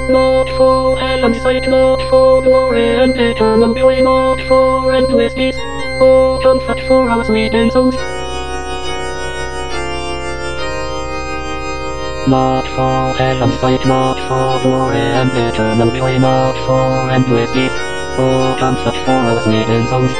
Not for heaven's sake, not for glory and eternal joy, not for endless peace, or comfort for our sleeping souls. Not for heaven's sake, not for glory and eternal joy, not for endless peace, or comfort for our sleeping souls.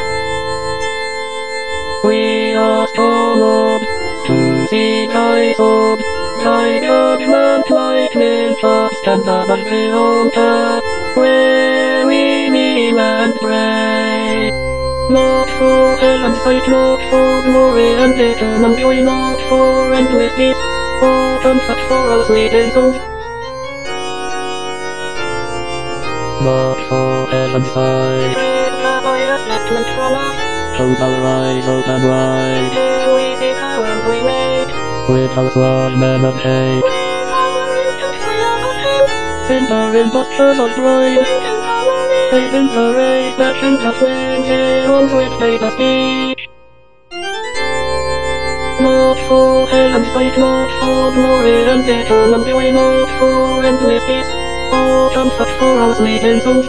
We ask, O Lord, to see thy sword, thy judgment lightning fast, and above the altar, where we kneel and pray. Not for heaven's sake, not for glory and eternal joy, not for endless peace, or comfort for our sleeping souls. Not for heaven's sake, from us. Hold our eyes open wide, till we see how we made. With our sword men of hate, with our instant fire of hate. Send our impostors of pride, Satan's the race that shoots the flames, heralds with data speech. Not for heaven's sake, not for glory and eternal joy, not for endless peace, or comfort for our sleeping souls.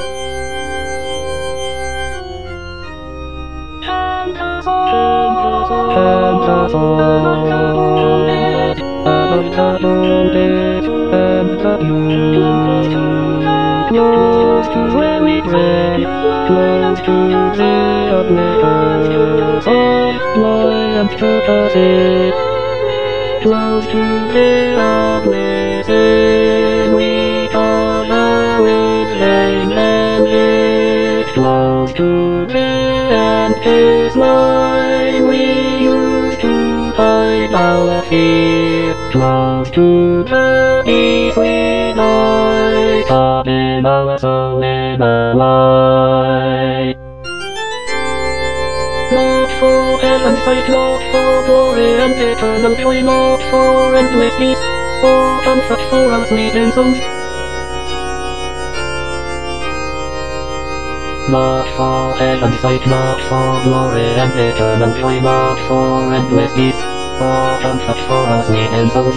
Close to where we pray, close to the oblivious of lions to the close to the oblivion we cover with vain and hate, close to the endless line we use to hide our fear, close to the peace we die, up in our soul in a light. Not for heaven's sake, not for glory and eternal joy, not for endless peace, or comfort for our sleeping souls. Not for heaven's sake, not for glory and eternal joy, not for endless peace, or comfort for our sleeping souls.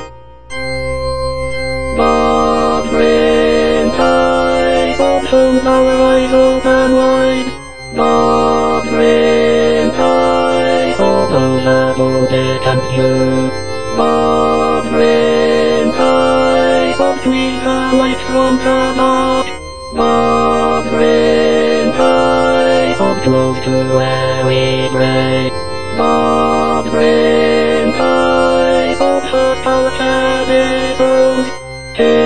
But bring ties of hold our eyes open wide, but bring ties of those that hold it and you, but bring ties of tweet the light from the dark, but bring ties of close to where we pray, but bring ties of hostile shadows.